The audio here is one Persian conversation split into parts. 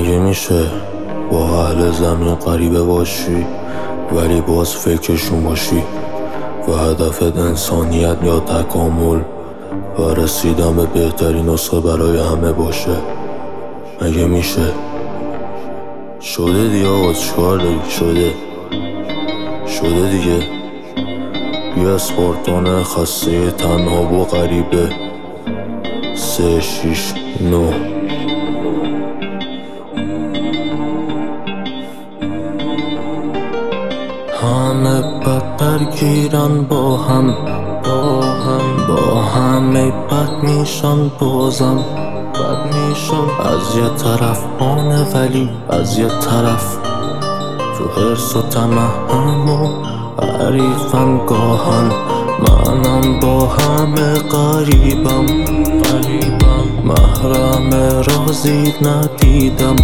مگه میشه با اهل زمین غریبه باشی ولی باز فکرشون باشی و هدفت انسانیت یا تکامل و رسیدن به بهترین نسخه برای همه باشه؟ مگه میشه؟ شده دیگه آقا، چیکار داری؟ شده دیگه. یه اسپارتان خسته تنها و غریبه 369. همه بد درگیرن با هم همه بد میشن بازم بد میشن. از یه طرف آنه ولی از یه طرف تو حرص و طمع همو حریفن گاهن. منم با همه قریبم محرم رازی ندیدم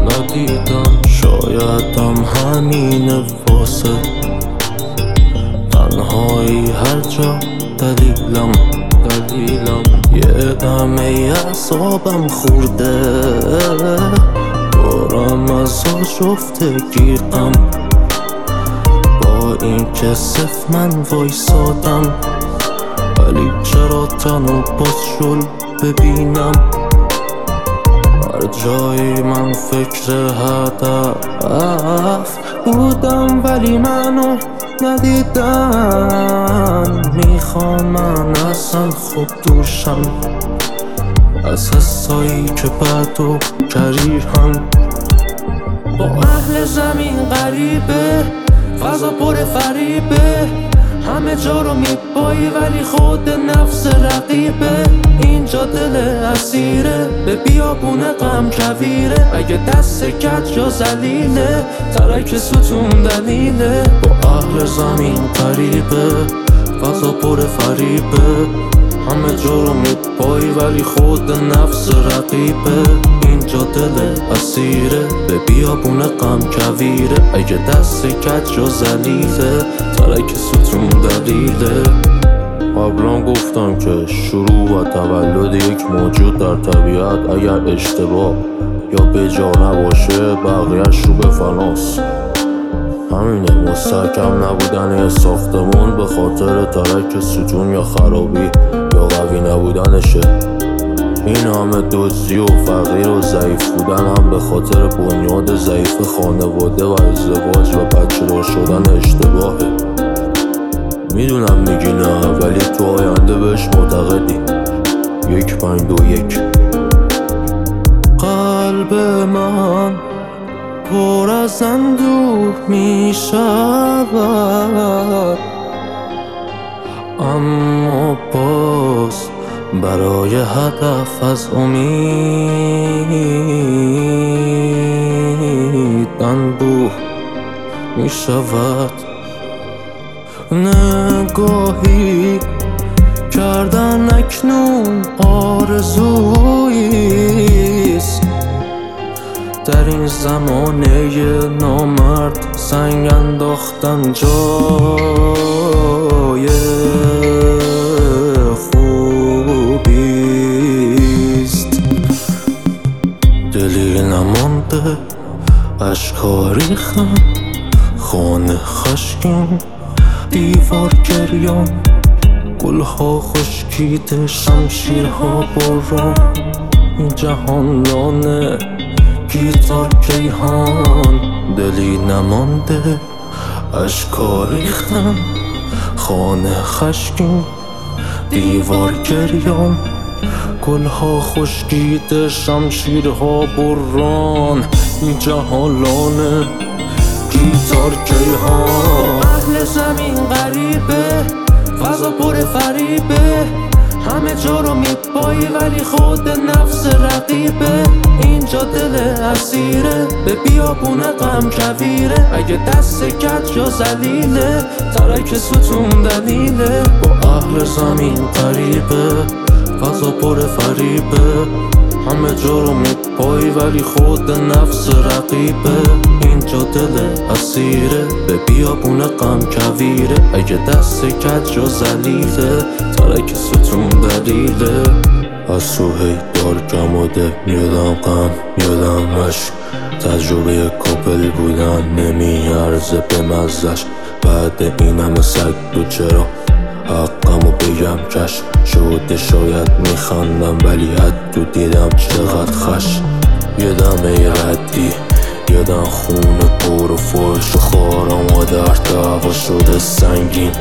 شایدم همین واسه تنهایی هر جا دلیلم یه دمه اعصابم خورده دارم از آشفتگی غم با این که صف من وایسادم ولی چرا تنو باز شل ببینم هر جایی من فکر هدف بودم ولی منو ندیدن. میخوام من اصلا خود دوشم از حسایی که بد و کریهن. با اهل زمین غریبه فضا پر فریبه همه جا رو میپایی ولی خود نفس رقیبه. اینجا دل اسیره به بیابون غم کویره اگه دست کج یا زلیله ترک ستون دلیله. با اهل زمین غریبه فضا پر فریبه همه جا رو میپایی ولی خود نفس رقیبه. اینجا دل اسیره به بیابون غم کویره اگه دست کج یا زلیله ترک ستون دلیله. قبلا گفتم که شروع و تولد یک موجود در طبیعت اگر اشتباه یا به جا نباشه بقیه‌اش رو به فناست. همینه مستحکم نبودن یه ساختمون به خاطر ترک ستون یا خرابی یا قوی نبودنشه. این همه دزدی و فقیر و ضعیف بودن هم به خاطر بنیاد ضعیف خانواده و ازدواج و بچه دار شدن اشتباهه. میدونم میگی نه ولی تو آینده بهش معتقدی. 1-5-2-1 قلب من پر از اندوه میشود اما باز برای هدف از امید انبوه میشود. نگاهی کردن اکنون آرزوییست در این زمانه نامرد سنگ انداختن جای خوبیست. دلی نمانده اشکا ریختن خانه خشکین دیوار گریان گلها خشکیده شمشیرها بران جهان لانه گیتار کیهان. دلی نمانده اشکا ریختن خانه خشکین دیوار گریان گلها خشکیده شمشیرها بران جهان لانه گیتار کیهان. اهل زمین غریبه فضا پر فریبه همه جا رو میپایی ولی خود نفس رقیبه. اینجا دل اسیره به بیابون غم کویره اگه دست کج یا زلیله ترک ستون دلیله. با اهل زمین غریبه فضا پر فریبه همه جا رو میپایی ولی خود نفس رقیبه. اینجا دل اسیره به بیابون غم کویره اگه دست کج یا زلیله ترک ستون دلیله. از تو هی دارکم و ده میادم غم میادم عشق. تجربه کاپل بودن نمیارزه به مزدش. بعد این همه سگ تو چرا حقمو بگم کش شده. شاید میخندم ولی حد دیدم چقدر خش. یادم ای ردی یادم خونه پر و فرش و خوار مادر دعوا شده سنگین.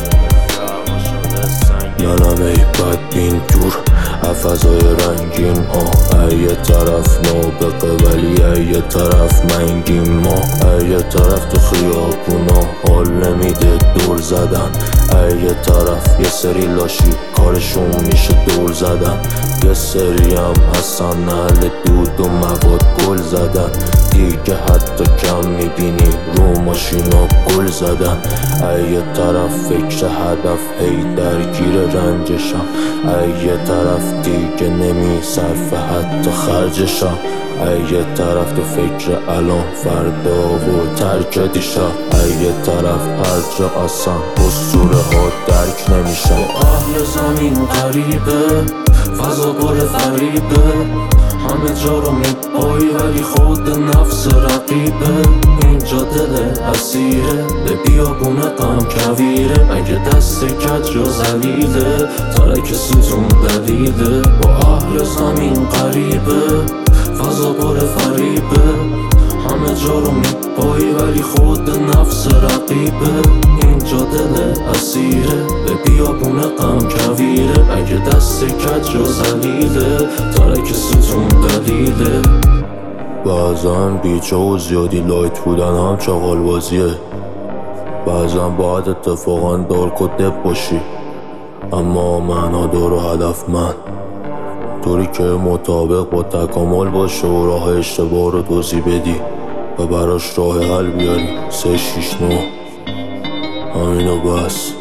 منم ای بدبین دور فضای رنگین یه طرف نابقه ولی یه طرف منگیم ما. یه طرف تو خیابونا حال نمیده دور زدن. یه طرف یه سری لاشی کارشون میشه دور زدن. یه سری هم هستن اهل دود و مواد گل زدن. دیگه حتی کم میبینی رو ماشینا گل زدن. یه طرف فکر هدف هی درگیر رنجشم. یه طرف دیگه نمیصرفه حتی خرجشم. یه طرف تو فکر الان فردا و ترک دیشب. یه طرف هر جا اصلا اسطوره ها درک نمیشن. اهل زمین غریبه فضا پر فریبه. همه جا رو میپایی ولی خود نفس رقیبه. اینجا دل اسیره به بیابونه غم کویره. اگه دست کج و زلیله ترک ستون دلیله. با اهل زمین غریبه فضا پر فریبه. همه جا رو میپایی ولی خود نفس رقیبه. اینجا دل اسیره به بیابونه غم کویره. اگه دست کج و زلیله ترک ستون دلیله. بعضا بیجا و زیادی لایت بودن هم چغال بازیه. بعضا باید اتفاقا دارک و دب باشی اما معنادار و هدفمند، طوری که مطابق با تکامل باشه و راه اشتباه رو توضیح بدی و براش راه حل بیاری. 3 6 9 همینو بس.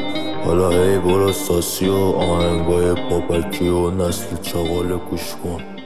حالا هی برو ساسی و آهنگای پاپکی و نسل چغال گوش کن.